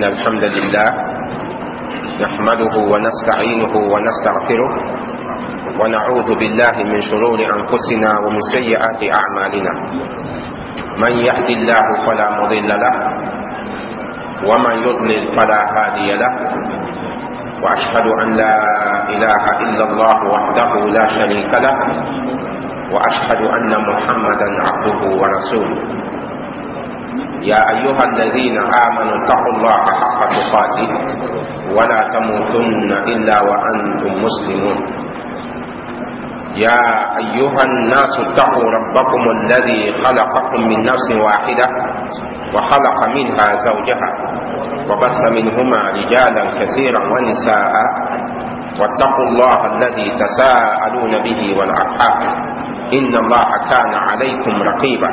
إن الحمد لله نحمده ونستعينه ونستغفره ونعوذ بالله من شرور أنفسنا ومن سيئات أعمالنا. من يهد الله فلا مضل له ومن يضلل فلا هادي له، وأشهد أن لا إله إلا الله وحده لا شريك له، وأشهد أن محمدا عبده ورسوله. يا أيها الذين آمنوا اتقوا الله حق تقاته ولا تموتن إلا وأنتم مسلمون. يا أيها الناس اتقوا ربكم الذي خلقكم من نفس واحدة وخلق منها زوجها وبث منهما رجالا كثيرا ونساء، واتقوا الله الذي تساءلون به والأرحام إن الله كان عليكم رقيبا.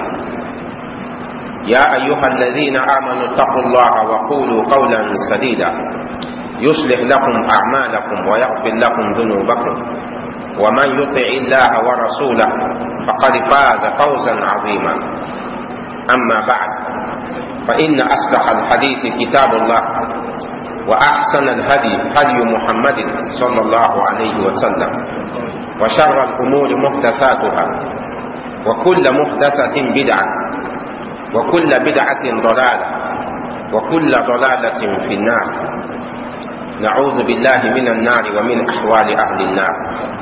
يا أيها الذين آمنوا اتقوا الله وقولوا قولا سديدا يصلح لكم أعمالكم ويغفر لكم ذنوبكم، ومن يطع الله ورسوله فقد فاز فوزا عظيما. أما بعد، فإن أصدق الحديث كتاب الله، وأحسن الهدي هدي محمد صلى الله عليه وسلم، وشر الأمور محدثاتها، وكل محدثة بدعة، وكل بدعة ضلالة، وكل ضلالة في النار. نعوذ بالله من النار ومن أحوال أهل النار.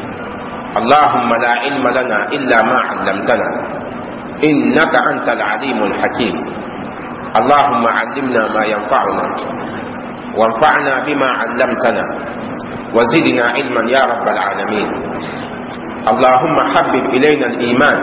اللهم لا علم لنا إلا ما علمتنا إنك أنت العليم الحكيم. اللهم علمنا ما ينفعنا وانفعنا بما علمتنا وزدنا علما يا رب العالمين. اللهم حبب إلينا الإيمان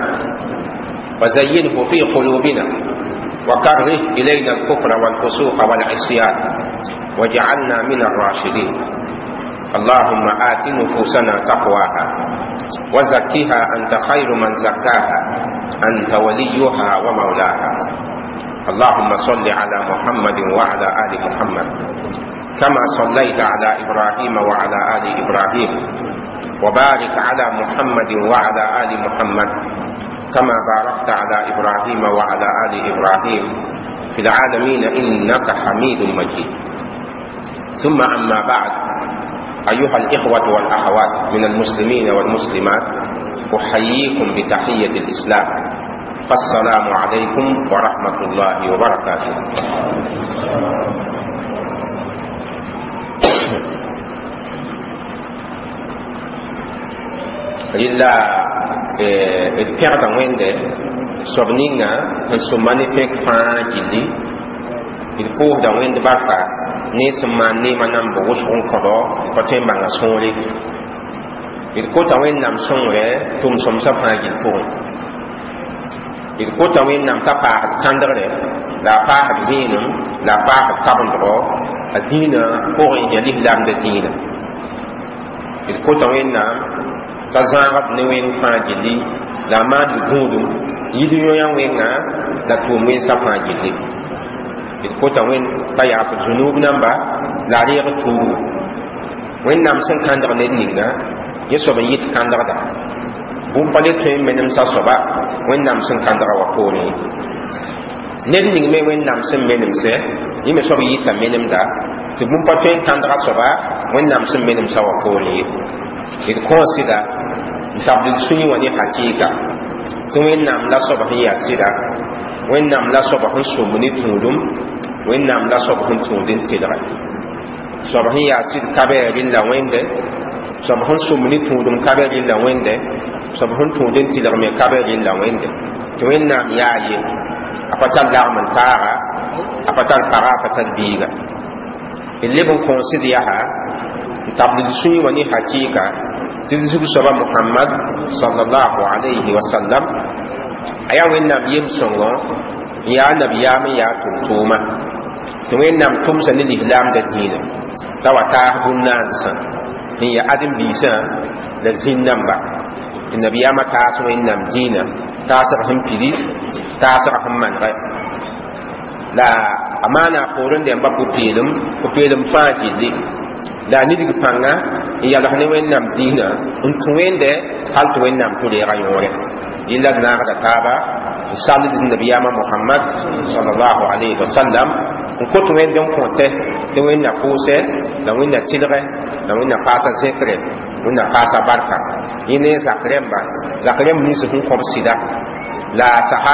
وزينه في قلوبنا وكره إلينا الكفر والفسوق والعصيان واجعلنا من الراشدين. اللهم آت نفوسنا تقواها وزكها أنت خير من زكاها أنت وليها ومولاها. اللهم صل على محمد وعلى آل محمد كما صليت على إبراهيم وعلى آل إبراهيم، وبارك على محمد وعلى آل محمد كما باركت على إبراهيم وعلى آل إبراهيم في العالمين إنك حميد مجيد. ثم أما بعد، أيها الإخوة والأخوات من المسلمين والمسلمات، أحييكم بتحية الإسلام. السلام عليكم ورحمة الله وبركاته. لله الكرة وينده صبنينا نسماني فيك فاجلي الكوه دا وينده باركا نسمان نيما نمبو وشون كرو كتين بانا سونلي الكوه دا وين نام سونلي توم سمسا فاجل كوه الكوه دا وين نام تقاعد كاندرلي لا فاحد زينم لا فاحد كابندرو الدين كوه يليه لام دا دين الكوه دا وين نام kazarab ne wen fajili la madu gudu yidu yoyan wenga la tumwen sa fajili kota wen baya ko junub namba la riya tubu wen nam san kandar ne ninga yeso ba yit kandar da bum pale to menem sa soba wen nam san kandar wa ko ni ne ning me wen nam san menem se yime so ba yit menem da to bum pa to kandar soba wen nam san menem sa wa ko ni it consider tabdil sunyi wani hakika to wen nam la so ba ya sida wen nam la so ba hun so muni tudum wen nam la so ba hun tudin tidra so ba ya sid kabe illa wende so ba hun so muni tudum kabe illa wende so ba hun tudin tidra me kabe illa wende to wen nam ya yi apatal la man tara apatal para apatal biga ille bon consider ya ha tabdil sunyi wani hakika tizugu soba Muhammad sallallahu alayhi wa sallam aya wen nam yim songo ya nabiyama ya tuntuma to wen nam tumsa ni islam da dina tawata hunansa ni ya adim bisa da zinnamba nabiyama ta so wen nam dina ta sa him pili ta sa him man la amana qoron de mba pupilum fajili da ni dig panga ya la ne wen nam dina untuwende hal to wen nam to de rayore illa na ga taba sallallahu nabiyama Muhammad sallallahu alaihi wasallam ko to wen den konte te wen na pose la wen na tidre la wen na pasa sekre wen na pasa barka ine zakrem ni su ko sida la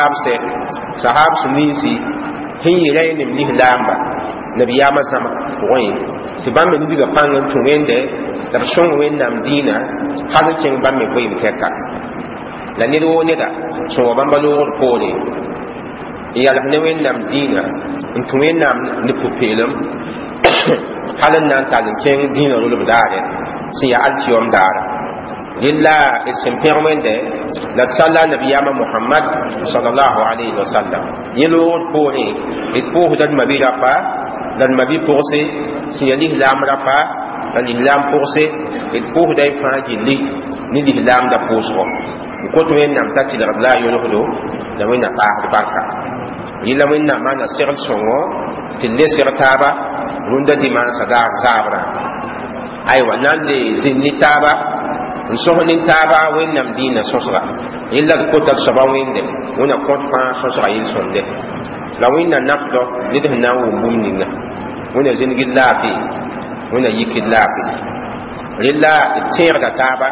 sahab su ni si hin yire ni ni lamba nabiyama sama koyin ti bambe ni biga pangan to wende da shon wen nam dina hadu ken bambe ko im keka la ni do ne da so bamba lo ko ne ya la ne wen nam dina to wen nam ni pupelum halan nan ta ken dina lo bidare si ya altiyom dara lilla isim permende la salla nabiyama muhammad sallallahu alaihi wasallam yelo ko ne it ko hudan mabira pa dan mabi pourse si ya l'islam rafa dan l'islam pourse et pour dai fa jilli ni l'islam da pourse ko to en nam tati da la yo lo da wena pa barka yila wena mana sir songo tille sir taba runda di man sada zabra ay wannan le zinni taba so ni taba wena dina sosra illa ko ta saba wende wona ko pa sosra yin sonde la wena napdo ni de na wo bumninga wona zingi lafi wona yiki lafi lilla tiyar da taba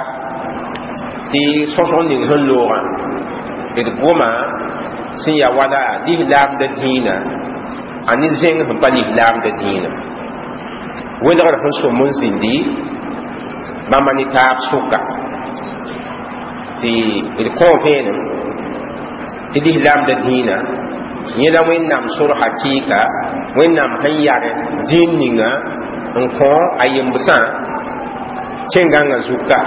ti soson ning hulura et goma sin ya wala di lam da dina ani zeng hum pa li lam da dina wona ga fon so mun zindi mama ni tab suka ti il ko pene ti di lam da dina yela wẽnnaam sor hakɩɩka wẽnnaam sẽn yagẽ dĩin ninga n kõ a yembsã kẽngãngã zuka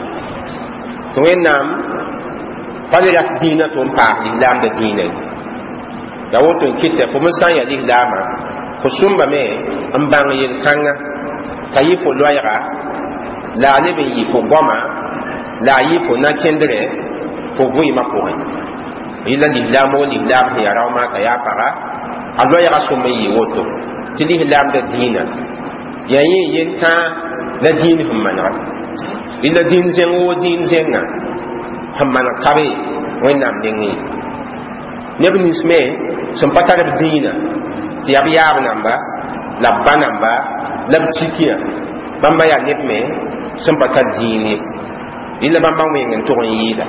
tɩ wẽnnaam pa le rat dĩinã tɩ n paas lislaamda dĩinã ya woto n kɩtɛ fo me sã n ya lislaamã fo sũmbame n bãng yel-kãngã t'a yɩ fo loɛɛga la a leb n yɩ fo goama la a yɩ fo na-kẽndrɛ fo vɩɩmã pʋgẽ ila l'islam wa l'islam ya rawma ta ya para allo ya rasul mai woto ti l'islam da dina ya yi yenta la din humana ila din zen wo din zenga humana kabe wẽnnaam dengi neb nins me sẽn pa tar b dĩinã tɩ yaa b yaab namba la b ba namba la b tikiya bãmba yaa neb me sẽn pa tar dĩin ye rɩla bãmba wẽng n tʋg n yɩɩda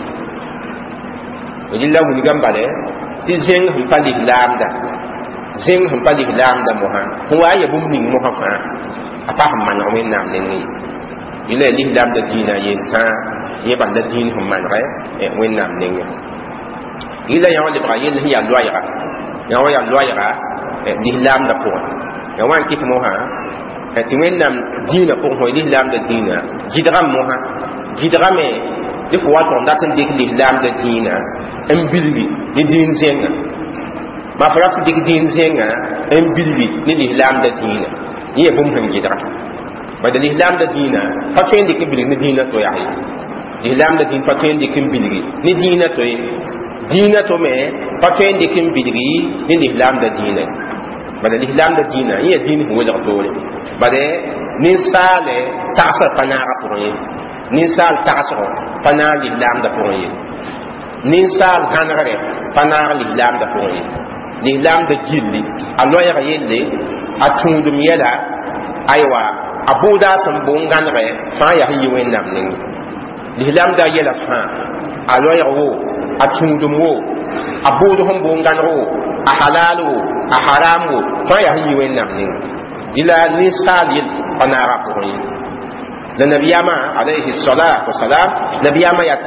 rɩla wilgame bale tɩ zẽng sẽn pa lislaamda zẽng sẽn pa lislaamda mosã sẽn wa n ya bũmb ning mosã fãa a pa sẽn maneg wẽnnaam neng ye rɩla ya lislaamda dĩinã yen-kã yẽ bala dĩin sẽn maneg wẽnnaam nengẽ rɩla yã wa lebga yell sẽn yaa loɛɛga yã wa yaa loɛɛga lislaamda pʋgẽ ya wa n kɩt mosã tɩ wẽnnaam dĩinã pʋgẽ fõ lislaamda dĩinã gɩdgame mosã gɩdgame dɩ fo wa tʋg dat n dɩk lislaamda dĩinã n bilgi ne dĩin zẽnga ma fo rat dɩk dĩin zẽnga n bilgi ne lislaamda dĩinã yẽ ya bũmb sẽn gɩdga bada lislaamda dĩinã pa tõe n dɩk n bilg ne dĩinã to yaa ye lislaamda dĩin pa tõe n dɩk n bilgi ne dĩinã to ye dĩinã to me pa tõe n dɩk n bilgi ne lislaamda dĩinã bada lislaamda dĩinã yẽ ya dĩin sẽn welg toore bade ninsaale tagsã pa naaga pʋgẽ ye ninsaal tagsgo pa naag lislaamda pʋgẽ ye ninsaal gãnegre pa naag lislaamda pʋgẽ ye lislaamda gilli a loɛɛg yelle a tũudum yɛla aywa a buuda sẽn boon gãnegɛ fãa yaa sẽn yɩ wẽnnaam nengẽ lislaamda yɛla fãa a loɛɛg wo a tũudum wo a buud sẽn boon gãneg wo a halaal wo a haram wo fãa yaa sẽn yɩ wẽnnaam nengẽ ila ninsaal yel pa naaga pʋgẽ ye la nabiyama alayhi salatu wasalam nabiyama ya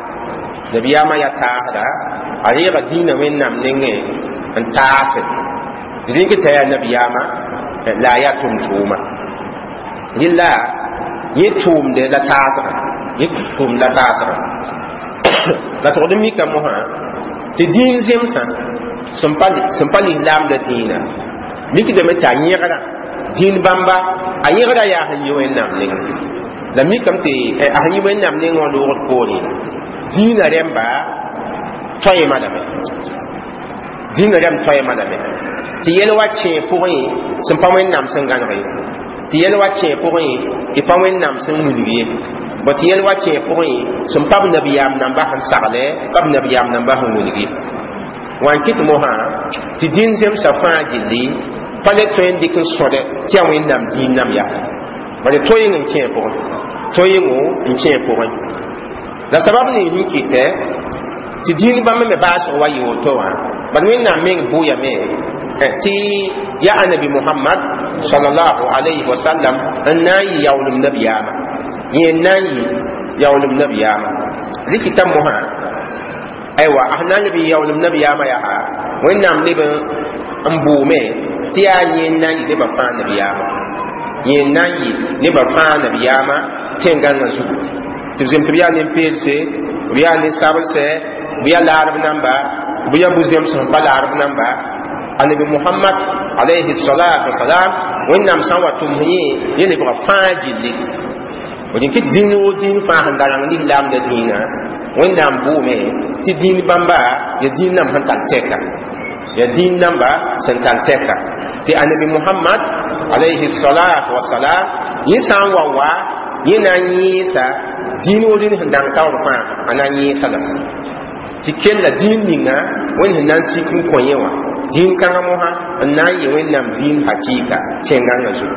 taagda a reega dĩinã wẽnnaam nengẽ n taase rɩng t'a yaa nabiyama la a yaa tʋm-tʋʋma rɩla yẽ tʋʋmde la taasga yẽ tʋʋm la taasga la tʋgd mika mosã tɩ dĩin zemsã sẽn pa lislaamda dĩinã mikdame t'a yẽgra dĩin bãmba a yẽgra yaa sẽn yɩ wẽnnaam nengẽ la mikame tɩ a sẽn yɩ wẽnnaam nengẽ wã loogd poorẽ dĩinã rẽmba toɛɛmã lame dĩinã rẽmb toɛɛmã lame tɩ yɛl wa kẽe pʋgẽ sẽn pa wẽnnaam sẽn gãneg ye tɩ yɛl wa kẽe pʋgẽ tɩ pa wẽnnaam sẽn wilg ye ba tɩ yɛl wa kẽe pʋgẽ sẽn pa b nabiyaam namba sẽn sagle pa b nabiyaam namba sẽn wilg ye wan kɩt mosã tɩ dĩin zemsã fãa gilli le tõe n dɩk n sõde tɩ yaa wẽnnaam dĩin nam yaa bala tõe n kẽ pʋgẽ tõe n kẽ pʋgẽ la sabab ne yĩn kɩtɛ tɩ dĩin bãmb me baasg wa yɩ woto wã bala wẽnnaam meng bʋʋyame tɩ ya annabi muhammad sallallahu alayhi wa sallam n na n yɩ yaoolem nabiyaama yẽ n na n yɩ yaoolem nabiyaama rɩkɩta mosã aywa a na n leb yɩ yaoolem nabiyaama yaa wẽnnaam leb n bʋʋme tɩ yaa yẽ n na n yɩ nebã fãa nabiyaama yẽ n na n yɩ nebã fãa nabiyaama tẽngãngã zugu tɩ b zem tɩ b yaa nen-peelse b yaa nen-sablsɛ b yaa laarb namba b yaa bu-zems sẽn pa laarb namba annabi muhammad alayhi salatu wasalam wẽnnaam sã n wa tʋms yẽ lebga fãa gilli b dĩn kɩ dĩn wo dĩin fãa sẽn da rãng lislaamda dĩinã wẽnnaam bʋʋme tɩ dĩin bãmba ya dĩin nam sẽn tar tɛka ya dĩin namba sẽn tar tɛka tɩ annabi muhammad alayhi salatu wasalam yẽ sã n wa yẽ na n yẽesa dĩin wo dĩin sẽn dãng taoor fãa a na n yẽesa la tɩ kella dĩin ninga wẽnd sẽn na n sik n kõ yẽ wã dĩin kãngã mosã n na n yɩ wẽnnaam dĩin hakɩɩka tẽngãngã zugu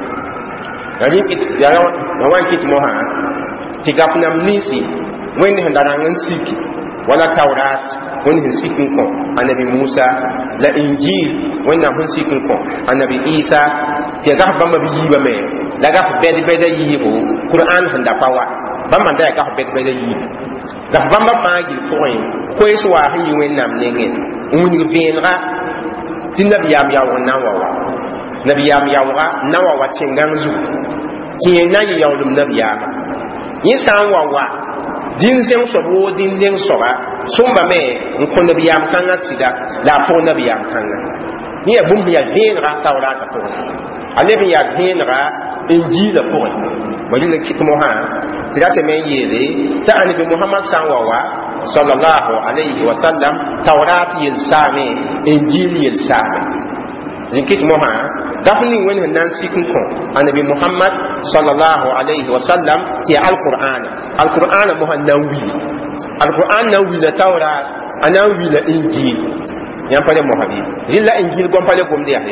ya wa n kɩt mosã tɩ gap nam ninsi wẽnd sẽn da rãng n sik wala taurat wẽnd sẽn sik n kõ annabi musa la injil wẽnnaam sẽn sik n kõ annabi isa tɩ gaf bãmba b yiibame la gaf bɛd-bɛda yiibu qur'an sẽn da pa wa bãmba da ya gaf bɛd-bɛda yiibu gaf bãmba fãa gil pʋgẽ koees waa sẽn yɩ wẽnnaam nengẽ n wing vẽenega tɩ nabiyaam yaoog n na n wa wa nabiyaam yaooga n na n wa wa tẽngãng zugu tɩ yẽ na n yɩ yaoolem nabiyaama yẽ sã n wa dĩin zẽng soab woo dĩin leng soaba sõmbame n kõ nabiyaam kãngã sɩda la a pʋg nabiyaam kãngã yẽ yaa bũmb yaa vẽenega taoraatã pʋgẽ a leb n yaa vẽenega injiilã pʋgẽ wa rɩla kɩt mosã tɩ ratame n yeele t'a anabi muhammad sã n wa sallallahu alayhi wa sallam taurat yel saame injil yel saame zinkit mosã daf ning wẽnd sẽn na n sik n kõ anabi muhammad sallallahu alayhi wa sallam tɩ yaa alqur'ana mosã na n wili alqur'an na n wila taurat a na n wila injil yãmb pa le mosã bɩ rɩla injil gom pa le gomd yaa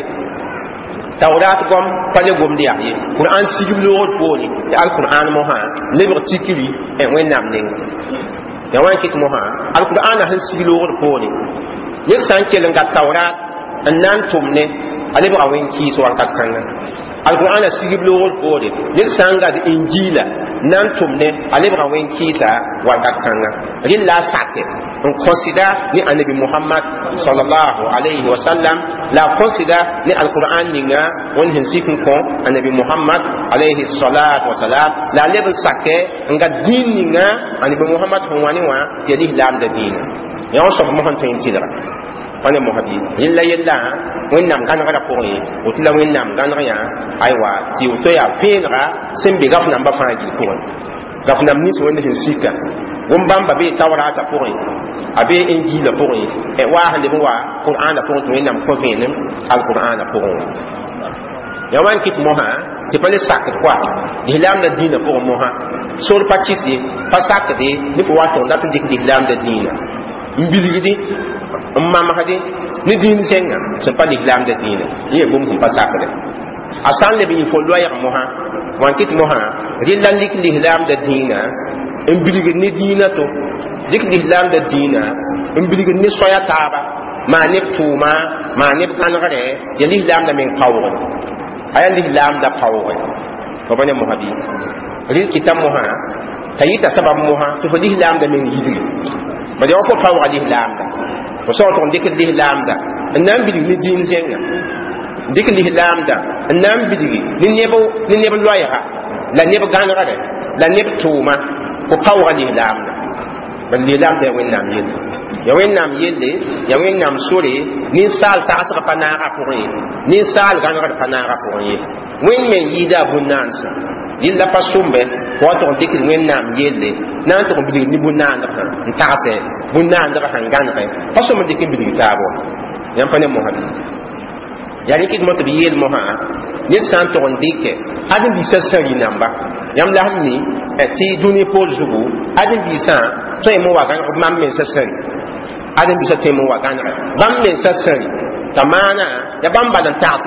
taurat gom pa le gomd yaa ye qur'an sigb loogd poore tɩ alqur'an mosã lebg tikri wẽnnaam nenga ya wa kit mosã alqur'ana sẽn sig loogd poore ned sã n kell n gat taurat n na n tʋmne a lebga wẽn-kɩɩs wakat kãngã alqur'ana sigb loogd poore ned sã n gat injila n na n tʋmne a lebga wẽn-kɩɩsa wakat kãngã rɩla a sake n kõsɩda ne anabi muhammad sallallahu alayhi wa sallam la a kõsɩda ne alqur'an ninga wẽnd sẽn sik n kõ anabi muhammad alayhi salatu wasalam la a leb n sake n gat dĩin ninga anabi muhammad sẽn wa ne wã tɩ ya lislaamda dĩinã yã wã soab mosẽn tõe n tɩlga pa ne mosã bɩ yella yella wẽnnaam gãnegrã pʋgẽ woto la wẽnnaam gãneg yã aywa tɩ woto yaa vẽenega sẽn be gaf nambã fãa gil pʋgẽ gaf nam nins wẽnd sẽn sika wẽn bãmba bee taoraatã pʋgẽ a bee injiilã pʋgẽ waa sẽn leb n wa qur'ana pʋgẽ tɩ wẽnnaam kõ vẽenem alqur'ana pʋgẽ wã ya wa n kɩt mosã tɩ pa le sakd koa lislaamda dĩinã pʋgẽ mosã sor pa kɩse pa sakde ne pa wa tõg dat n dɩk lislaamda dĩinã n bilgde n mamsde ne dĩin zẽnga sẽn pa lislaamda dĩinã yẽ bũmb sẽn pa sakde a sã n leb n yɩ fo loɛɛg mosã wa n kɩt mosã rɩla lik lislaamda dĩinã n bilgd ne dĩinã to dɩk lislaamda dĩinã n bilgd ne soya taaba maa neb tʋʋma maa neb gãnegre ya lislaamda meng paoogẽ a yaa lislaamda paoogẽ fa pa ne mosã bɩ rɩl kɩta mosã t'a yɩta sabab mosã tɩ fo lislaamda meng yidre bala wa fo paooga lislaamda fo sao tɩg n dɩkd lislaamda n na n bilg ne dĩin zẽnga dɩk lislaamda n na n bilgi ne neb loɛɛga la neb gãnegre la neb tʋʋma fo paooga lislaamda bal lislaamda ya wẽnnaam yelle ya wẽnnaam yelle ya wẽnnaam sore ninsaal tagsg pa naagã pʋgẽ ninsaal gãnegd pa naagã pʋgẽ ye wẽnd me n yɩɩda a bũn-naansã yella pa sʋmbe fo wa tʋg n dɩkd wẽnnaam yelle na n tʋg n bilgd ne bũn-naandgã n tagsɛ bũn-naandgã sẽn gãnegẽ pa sõm n dɩk n bilg taab wa yãmb pa ne mosã bɩ yaa rɩkd mo tɩ b yeel mosã ned sã n tʋg n dɩke ãdem-biisã sãri namba yãmb la sẽn mi tɩ dũni pool zugu ãdem-biisã tõe me wa gãneg mam mensã sãri ãdem-biisã tõe me wa gãnegɛ bãmb mensã sãri t'a maana ya bãmb bal n tagsɛ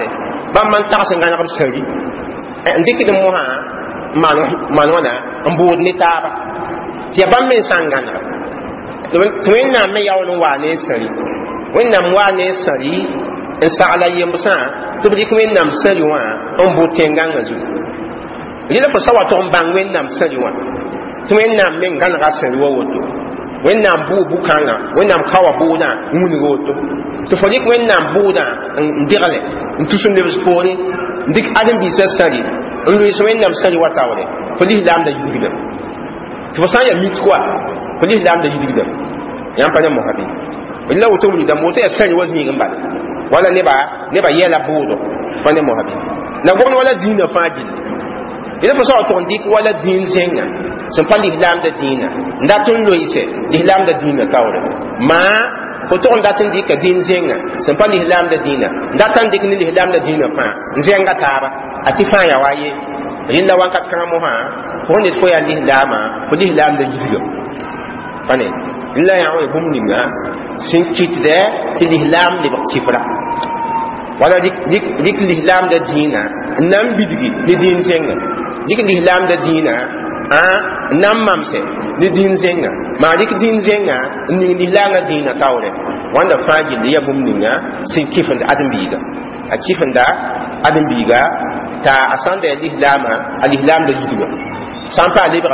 ba man ta sen ngana kam sari ndiki de mo ha man wana mbud ni taba ti ba men sangana to en na me yawo no wa ne sari wen nam wa ne sari en sala yemsa to bi ko en nam sari wa on bu tenganga zu ila ko sawa to bang wen nam sari wa to en nam men ngana ga sari wa woto wen nam bu kanga wen nam kawa bu na mun woto to fo dik wen nam bu da ndigale ntusun de spori ndik adam bi sari ndu so wen nam sari wa tawle fo li lam da yudigda to fa ya mit quoi fo li lam da yudigda yam pa ne mo habi illa woto mu da mota ya sari wazni gamba wala ne ba yela budo fa ne mo habi na gon wala dina fajil ila fa so to ndik wala din zenga sun pa l'islam da dina ndatun loise l'islam da dina kawre ma ko to ndatin dika din zenga sun pa l'islam da dina ndatan dik ni l'islam da dina fa zenga taba ati fa ya waye rinda wanka kamo ha ko ne ko ya l'islam ko l'islam da yidiga fane illa ya wa bum ninga sin kitde ti l'islam li bakifra wala dik l'islam da dina nam bidigi ni din zenga dik l'islam da dina nam mamse ni din zenga ma dik din zenga ni langa dina tawre wanda faji da yabum ninga sin kifin da adam biga a kifin da adam biga ta asanda al-islam da yidiga san pa libra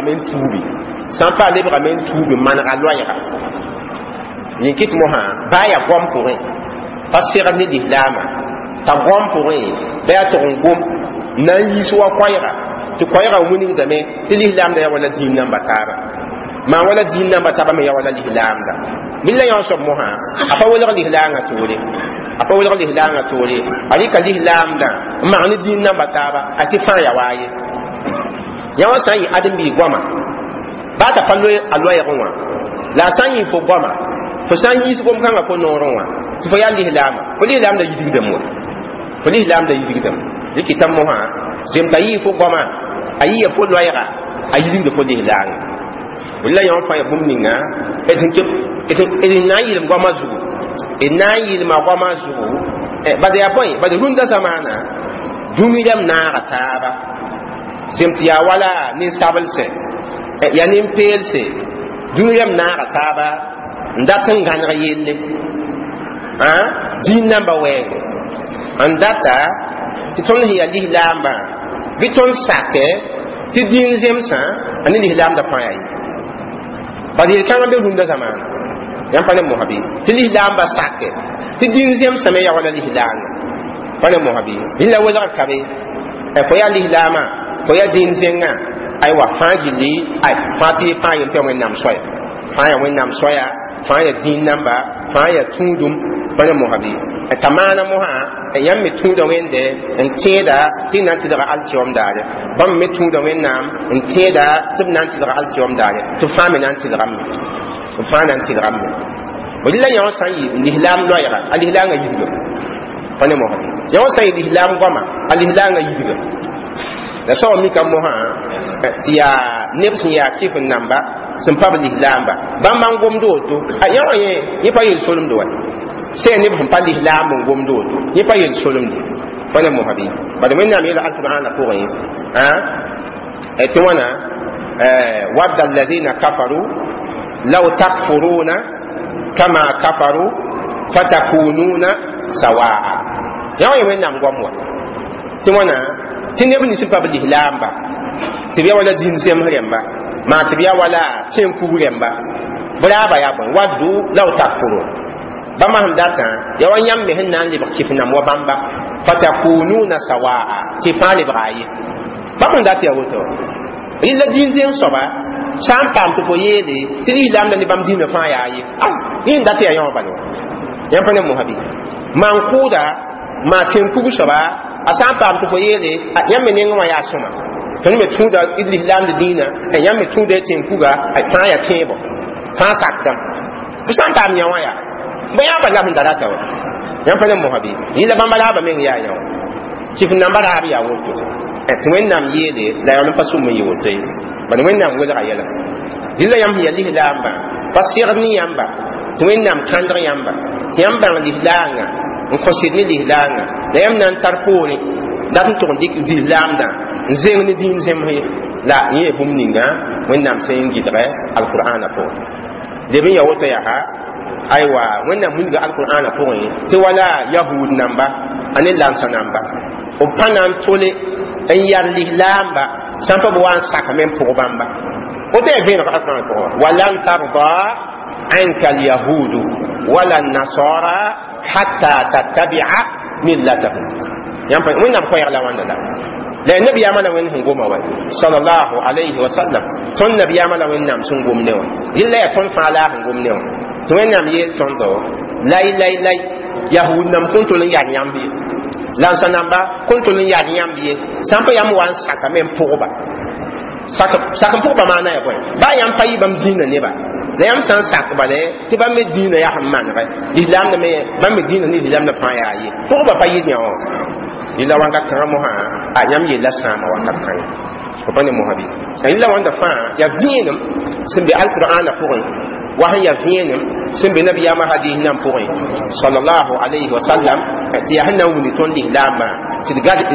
men tubi man alwaya ni kit moha baya gom pour passer ni l'islam ta gom pour ba to gom nan yi so kwayra to koyra wuni da me l'islam da ya wala din nan batara ma wala din nan batara me ya wala l'islam da billa ya so moha apa wala l'islam ga tore apa wala l'islam ga tore ali ka l'islam da ma ni din nan batara ati fa ya waye ya wa sai adam bi goma ba ta fallo alwaya gonwa la sai fo goma fo sai yi gom kan ko noronwa to fa ya l'islam ko l'islam da yidi da mo ko l'islam da yidi da yiki tam moha zem tayi fo goma ayi ya fo loyra ayi de fo de lang wala yon fa ya bum ninga etin ke etin nayi le goma zu e nayi le ma goma zu ba de apoy ba de runda zamana dumi dem na ataba zem tiya wala ni sabalse ya ni pelse dumi dem na ataba ndatan ganra yelle din number we andata titon hiya lihlamba biton sake ti din zemsa ani l'islam da fa yi badi kan be runda zaman yan pa ne mohabi ti l'islam ba sake ti din zemsa me ya wala l'islam pa ne mohabi illa wala kabe e ko ya l'islam ko ya din zenga ai wa fajili ai fati fa yin te wen nam soya fa ya wen nam soya fa ya din namba fa ya tundum pa ne mohabi tamana moha yam mi tuda wende en teda tinan tidra alkiom dare bam mi tuda wennam en teda tibnan tidra alkiom dare to fami nan tidra mi to fanan tidra mi willa yaw sayi l'islam loyra al-islam ga yidiga fane moha yaw sayi l'islam goma al-islam ga yidiga da so mi kam moha tiya nebsi ya kifin namba sun pa l'islam ba bam man gom do to ayaw ye pa yin solum do wa sai ne ban pali lamun gomdo to ni pa yin solum di wala mo habi bada men na mi la alquran la ko yi etwana wadda alladhina kafaru law takfuruna kama kafaru fatakununa sawaa yawo men nam gomwa twana tinne bin sipa bi lamba tibiya wala din sem haremba ma tibiya wala tin kuburemba bala ba ya bon waddu law takfuruna bama handata ya wanyam me hinnan li bakifna mo bamba fatakununa sawaa tifani brayi bama handata ya woto illa din zen soba sam pam to boyele tili lam ni bam din fa ya yi yin data ya yon balo yan fa ne mo habi man kuda ma tin kubu soba asam pam to boyele yan me ngwa ya soma to me tuda idli lam de dina yan me tuda tin kuga ai fa ya tebo fa sakta bisam pam nyawa ya baya ba la hundara ta wa yan fa ne mo habi ila ban bala ba men ya yawo chifin nan bara abi ya woto twen nam yele la yon pa sum yi woto yi ban wen nam wala yala illa yam ya li lamba pasir ni yamba twen nam kandra yamba yamba li langa n kõ sɩd ne lislaangã la yãmb na n tar poore dat n tʋg n dɩk lislaamdã n zeng ne dĩin zemse la yẽ bũmb ninga wẽnnaam sẽn n gɩdgɛ alqur'ana pʋgẽ leb n ya woto yaa aywa wẽnnaam wilga alqur'ana pʋgẽ tɩ wala yahud namba a ne lansa namba b pa na n tole n yar lislaamba sãn pa b wa n sakame n pʋg bãmba woto ya vẽeneg alqur'ana pʋgẽ walan tarda anka alyahudu wala annasara hatta tattabi'a millatahum wẽnnaam koɛɛg la wãnda la la nabiyaamã la wẽnd sẽn goma wa sallallahu alayhi wa sallam tõnd nabiyaamã la wẽnnaam sẽn gom ne wã yella ya tõnd fãa la sẽn gom ne wã tɩ wẽnnaam yeel tõndo lay yahud nam kõn tol n yad yãmb ye lansa namba kõn tol n yad yãmb ye sãn pa yãmb wa n sakame n pʋgba sak n pʋgba maana ya bõe ba yãmb pa yɩ bãmb dĩinã neba la yãmb sã n sak bale tɩ bãmb me dĩinã yaa sẽn manegɛ lislaamdã me bãmb me dĩinã ne lislaamdã fãa yaa ye pʋgba pa yɩ yã wã yilla wãnga kãngã mosã a yãmb yella sãama wakat kãngã fo pa ne mosã bɩ yilla wãnda fãa yaa vẽenem sẽn be alqur'ana pʋgẽ wa sẽn yaa vẽenem sẽn be nabiyaamã hadiis nam pʋgẽ sallallahu alayhi wa sallam tɩ yaa sẽn na n wuni tõnd lislaambã tɩ d gad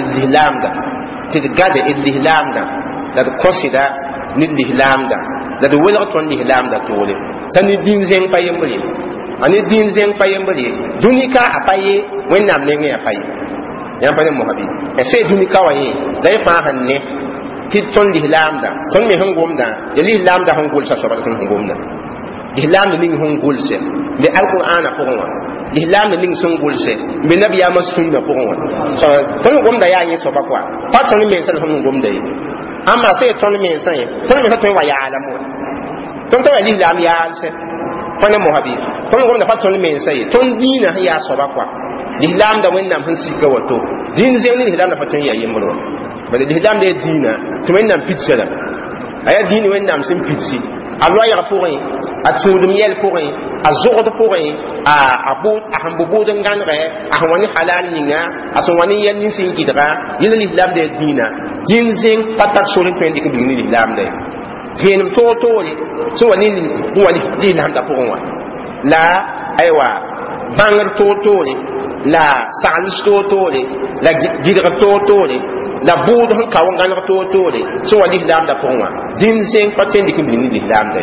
d lislaamdã la d kõsɩda ne lislaamdã la d welg tõnd lislaamdã toole t'a ne dĩin zẽng pa yembr ye a ne dĩin zẽng pa yembr ye dũnika a pa ye wẽnnaam nengẽ a pa ye yãmb pa ne mosã bɩ se dũnika wã yẽ la y fãa sẽn ne tɩ tõnd lislaamdã tõnd me sẽn gomdã ya lislaamdã sẽn gʋlsa soabd sẽn gomdã lislaamdã ning sẽn gʋlse be alqur'ana pʋgẽ wã lislaamdã ning sẽn gʋlse be nabiyaamã sũnnã pʋgẽ wã tõnd gomda yaa yẽ soaba koa pa tõnd mensã la sẽn gomda ye amma se tõnd mensã ye tõnd mensã tõe n wa yaalame wa tõnd t'a wa lislaam yaalsɛ pa ne mosã bɩ tõnd gomda pa tõnd mensã ye tõnd dĩinã sẽn yaa soaba koa lislaamda wẽnnaam sẽn sika woto dĩin zeng ne lislaamdã pa tõe n yaa yembr wa bala lislaamda yaa dĩinã tɩ wẽnnaam pidsa la a yaa dĩin wẽnnaam sẽn pidsi a loɛɛg pʋgẽ a tũudum yɛl pʋgẽ a zogd pʋgẽ a sẽn bobood n gãnegɛ a sẽn wa ne halal ninga a sẽn wa ne yɛl nin sẽn gɩdga yẽla lislaamda yaa dĩinã dĩin zeng pa tar sor n tõe n dɩk bĩng ne lislaamda ye vẽenem toor-toore sẽn wa ne lislaamda pʋgẽ wã la aywa bãngr toor-toore la sagls toor-toore la gɩdg toor-toore la buud sẽn ka n gãneg toor-toore sẽn wa lislaamdã pʋgẽ wã dĩin zeng pa tõe n dɩk bĩng ne lislaamda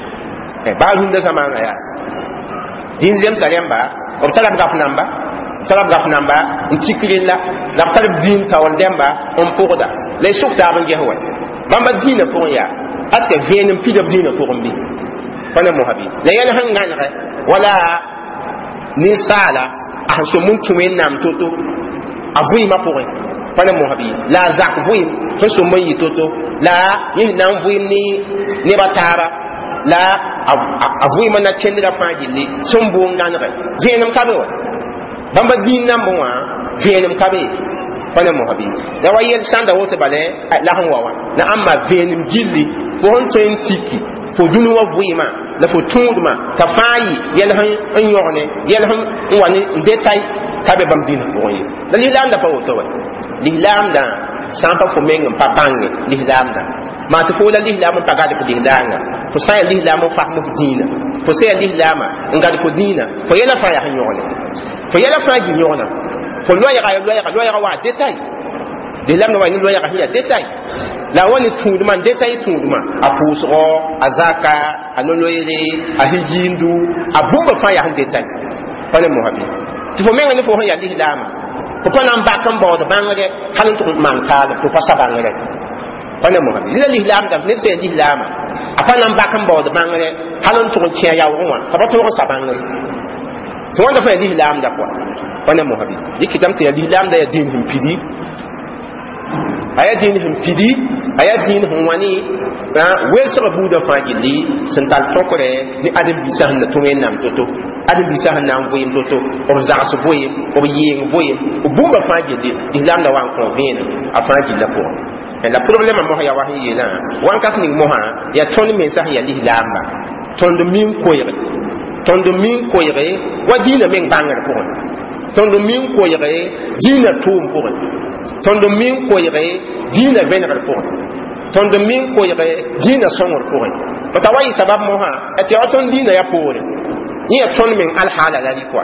ye baa rũndã zamaanã yaa dĩin zemsa rẽmba b tara b gaf namba n tik rella la b tar b dĩin taool dẽmba n pʋgda la y sʋk taab n ges wa bãmba dĩinã pʋgẽ yaa aska vẽenem pida b dĩinã pʋgẽ bɩ pa ne mosã bɩ la yɛl sẽn gãnegɛ wala ninsaala a sẽn so mun tũ wẽnnaam to-to a vɩɩmã pʋgẽ pa ne mosã bɩ la a zak vɩɩm sẽn so n yɩ to-to la yẽ na n vɩɩm ne nebã taaba la a vɩɩmã na kẽndgã fãa gilli sẽn boon gãnegɛ vẽenem ka be wa bãmba dĩin nambẽ wã vẽenem ka be pa ne mosã bɩ la wa yel sãnda woto bale la sẽn wa wã la ãmma vẽenem gilli fo sẽn tõe n tiki fo dũni wã vɩɩmã la fo tũudmã t'a fãa yɩ yɛl sẽn yõgne yɛl sẽn n wa ne n detay ka be bãmb dĩinã pʋgẽ ye la lislaamdã pa woto wa lislaamdã sã n pa fo meng n pa bãnge lislaamdã maa tɩ foo la lislaam n pa gad fo lislaangã fo sã n yaa lislaam n fagm f dĩinã fo sã yaa lislaamã n gad fo dĩinã fo yɛlã fãa yaa sẽn yõgne fo yɛlã fãa gi yõgna fo loɛɛga wa detay lislaamdã wa ne loɛɛga sẽn yaa detay la a wa ne tũudmã n detay tũudmã a pʋʋsgɔ a zaka a no-loeere a higiindu a bũmba fãa yaa sẽn detay pa ne mosã bɩ tɩ fo menga ne fo sẽn yaa lislaamã fo pa na n bak n baood bãngdɛ hal n tʋg n maan kaalem tɩ fa sa bãngdɛ pa ne mosã bɩ la lislaamdã ned sẽn yaa lislaamã a pa na n bak n baood bãngdɛ hal n tʋg n kẽ yaoogẽ wã t'a pa tõog n sa bãngdɛ tɩ wãnda fa yaa lislaamdã pʋa pa ne mosã bɩ yikɩtame tɩ yaa lislaamdã yaa dĩin sẽn pidi a yaa dĩin sẽn pidi a yaa dĩin sẽn wa ne welsgã buudã fãa gilli sẽn tar tõkrɛ ne ãdem-biisã sẽn na tũ wẽnnaam to-to ãdem-biisã sẽn na n vɩɩm to-to b zags vɩɩm b yɩɩng vɩɩm b bũmba fãa gilli lislaamdã wa n kõ vẽenem a fãa gilla pʋgẽ la problema mosã yaa wa sẽn yeelã wãnkat ning mosã yaa tõnd mensã sẽn yaa lislaamba tõnd min koɛɛge wa dĩinã meng bãngr pʋgẽ tõnd min koɛɛge dĩinã tʋʋm pʋgẽ tõnd min koɛɛge dĩinã vẽnegr pʋgẽ tõnd min koɛɛge dĩinã sõngr pʋgẽ t'a wa yɩ sabab mosã tɩ ya tõnd dĩinã yaa poore yẽ yaa tõnd meng alhaala la rɩk wa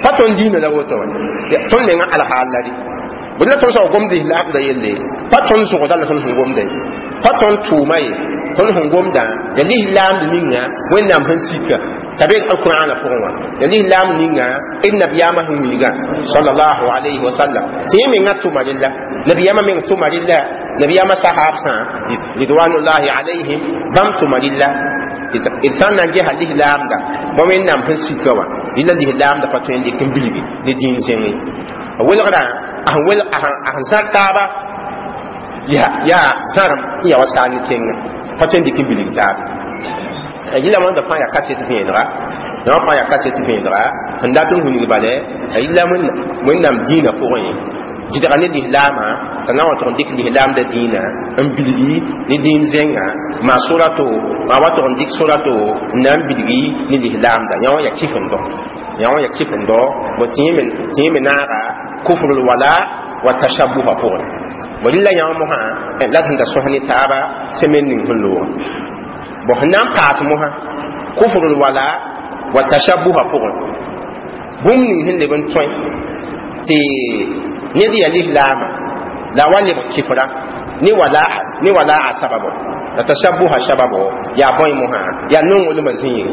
paton dina la woto ton lenga al halari bulla ton so gomde la abda yelle paton so dalla ton gomde paton tumai ton gomda ya li lam ninga wennam han sika tabe alquran la fongwa ya li lam ninga inna biyama humiga sallallahu alaihi wasallam timi ngatu marilla nabiyama min tu marilla nabiyama sahabsa ridwanullahi alaihim bam tu marilla insan nan je hadith lamda bo wennam han sika wa illa li lamda paton de kimbilbi de din sengi welgara wel zakaba ya zaram ya wasani kenga paten dikin biligta ila man da fa ya kasete findra na fa ya kasete findra handa tun huni bale ila mun nam dina ko yin jidara ne dihlama kana wa ton dik dihlam da dina an biligi ni din zenga ma surato ma wa ton dik surato nan biligi ni dihlam da yawa ya kifundo bo timen nara kufrul wala wa tashabbuha ko wala yawa mo ha la tan da sohani taba semen nin hullo bo hanan paas mo ha kufrul wala wa tashabbuha ko bum nin hinde ban toy ti ne di alihlama la wali kifra ni wala asababu la tashabbuha shababu ya boy mo ha ya nongulu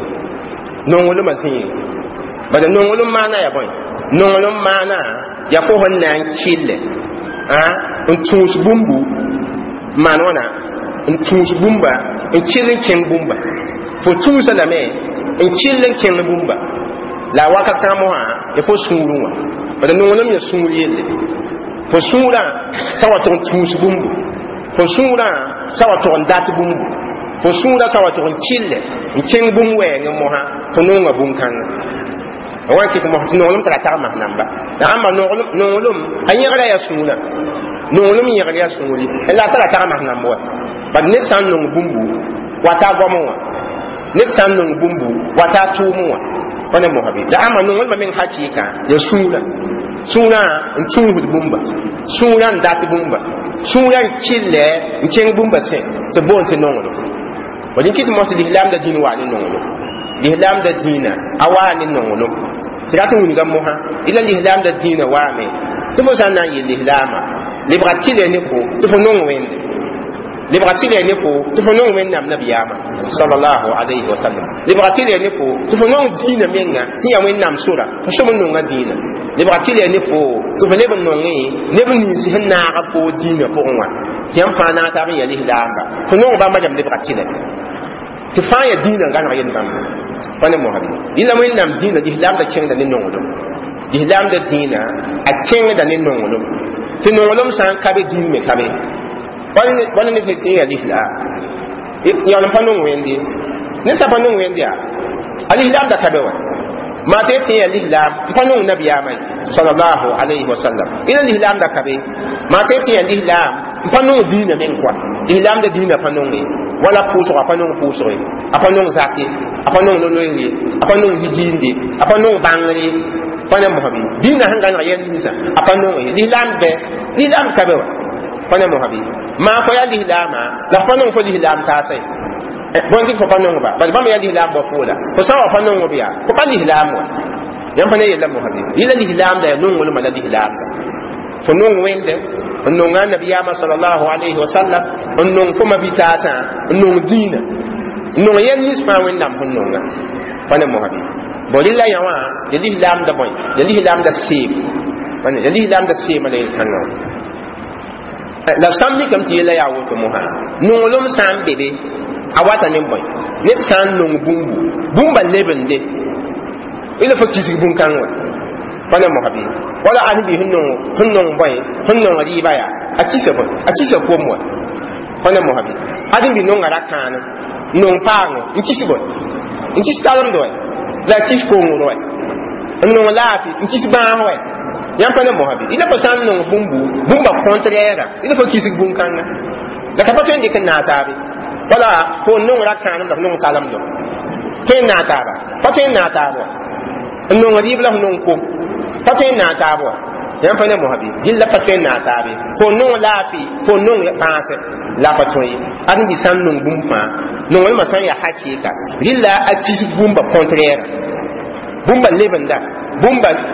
mazin bada nongulu mana ya boy nongulu mana ya fo hon nan kille ntus bumbu manona ntus bumba nkilin king bumba fo tusa la me nkilin king bumba la waka kamo ha ya fo sunruwa bada nongulu ya sunru yelle fo sunra sawa ton tus bumbu fo sunra sawa ton dat bumbu fo sunra sawa ton kille king bumwe ngamo ha fo nonga bumkan wanki kuma nongolum tara ta mahnamba da amma nongolum anyara ya suna nongolum yara ya sunuri illa tara ta mahnamba bad ne san nong bumbu wata gomo ne san nong bumbu wata tumu wane mo habi da amma nongol min hakika ya suna ntungu bumba suna ndati bumba suna kille nchen bumba se to bonte nongolo wajin kiti mo islam da dinu wa ni nongolo islam da dina awani nongolo tiratu ni gammo ha ila l'islam da dina wa me to fo sanna yi l'islam libratile ne ko to fo non wende libratile ne ko to fo non wende nabiyama sallallahu alaihi wasallam libratile ne ko to fo non dina menga ni ya wende nam sura fo so mon nga dina libratile ne ko to fo leben non ne bin si hanna ga fo dina ko wa jam fa na ta ya l'islam ba fo non ba ma jam libratile ti fa ya dina ga na yin bam wane mo hadi ila mo nam dina di islam da kenga ni nongo di islam da dina a kenga da ni nongo ti nongo san kabe din me kabe wane ne te ya islam ya no panu wendi ne sa panu wendi a al islam da kabe wa ma te ya islam panu nabiya mai sallallahu alaihi wasallam ila islam da kabe ma te ya islam panu dina men kwa islam da dina panu ne wala puso apanong puso apanong zaki apanong loloyi apanong hijindi apanong bangri pana mohabi dina hanga na yen nisa apanong lilam kabewa pana mohabi ma ko ya lilama la panong ko lilam ta sai bonki ko panong ba bal ba ya lilam ba fola ko sawa panong biya ko pa lilam wa yan pana yella mohabi ila lilam da nungul ma la lilam to nung wende nunga nabiyama sallallahu alaihi wasallam nung fuma bitasa nung dina nung yen nisfa wennam nunga wane mohabi bolilla yawa yadi lam da boy yadi lam da sim wane yadi lam da sim ale kanno la samni kam ti la yawo to moha nungulum sam bebe awata ne boy ne san nung bumba lebende ila fa kisi bun kanwa wane mohabi wala anbi hunnon boy hunnon riba ya akisa ko mo wane mohabi adin bi non ara kana non pango nkisi boy nkisi talam do la kisi ko mo do non lafi nkisi ba ho yan pane mohabi ila ko san non bumba contraire ila ko kisi bun kanga da ka pato ndikan na tabi wala ko non ara kana non talam do ken na taba pato na tabo non riba non ko patin na tabo yan fa ne mohabi dilla patin na tabe ko non lafi ko non ya passe la patoyi an bi san non bumma non wal masan ya hakika dilla a ci bumba contraire bumba lebanda bumba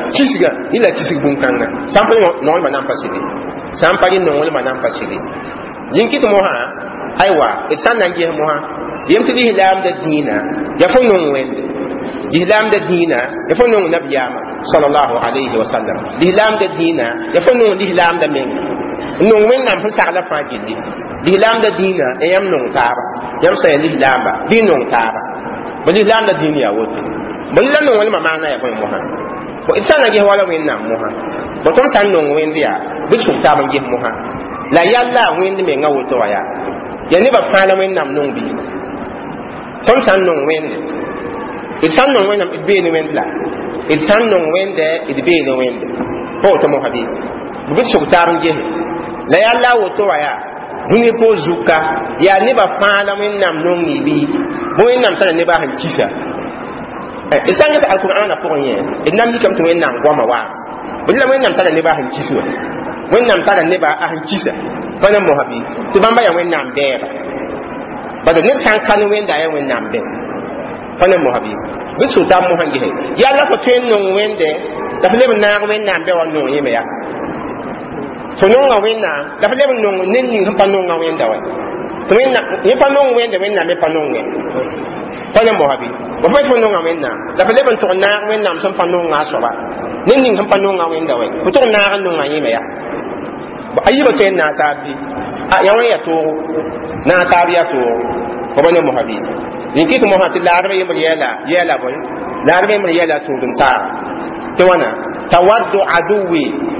kisga ila kisg bun kanga sampa no ma nan pasidi sampa ni no ma nan pasidi yinkit mo ha aywa isan nan ge mo ha yemti di hilam da dina ya fo non wende di hilam da dina ya fo non nabiyama sallallahu alaihi wasallam di hilam da dina ya fo non di hilam da men non wen nan fa sala fa gidi di hilam da dina e yam non taba yam say di hilamba di non taba ba di hilam da dina ya wote ba ila non wal mamana ya fo mo ha ko isan nan ge wala wen nan mo ha ba ton san non wende ya bi su taba ge mo ha la yalla wende me nga woto ya ya ne ba fana wen nam non bi ton san non wende it san non wende it be ni wende la it san non wende it be ni wende ko to mo habi bu su taba ge la yalla woto ya duni ko zuka ya ne ba fana wen nam non ni bi bo wen nam tan ne ba han kisa isan ga alquran na pour yen inam likam to wen nam goma wa bulla wen nam tan ne ba han kisa wen nam tan ne ba han kisa bana mo habi to bamba ya wen nam be ba da ne san kan wen da ya wen nam be bana mo habi bi su ta mo hangi he ya la ko ten no wen de da fele na wen nam be wa no yeme ya so no nga wen na da fele no nen ni pa no nga wen da wa to wen na ni pa no wen de wen na me pa no nge bana mo habi ba fa no nga wen na da fele ban to na wen nam so pa no nga so ba nen ni pa no nga wen da wa ko to na ga no nga yeme ya ayiba ken na tabi a yawan ya to na tabi ya to ko bane mo habi ni kitu mo hati larbe yema yela boy larbe yema yela to dun ta to wana tawaddu aduwi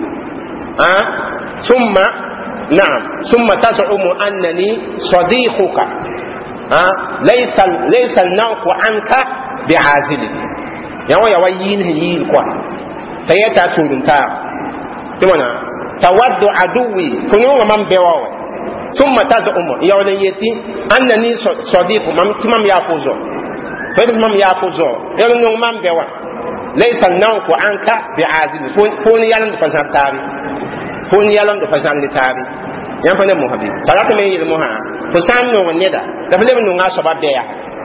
thumma na'am thumma tas'umu annani sadiquka laysa an-nawqu anka bi'azili yawan ya wayin kwa tayata to dun ta to wana tawaddu aduwi kunu man bewawe thumma tazum yawla yati annani sadiqu mam ya fuzo mam ya fuzo yawla no man bewa laysa nawku anka bi'azib fon yalan da fasan tabi fon yalan da fasan tabi yan fa ne mo habi salatu me yir mo ha to san no neda da fele no ngaso ba beya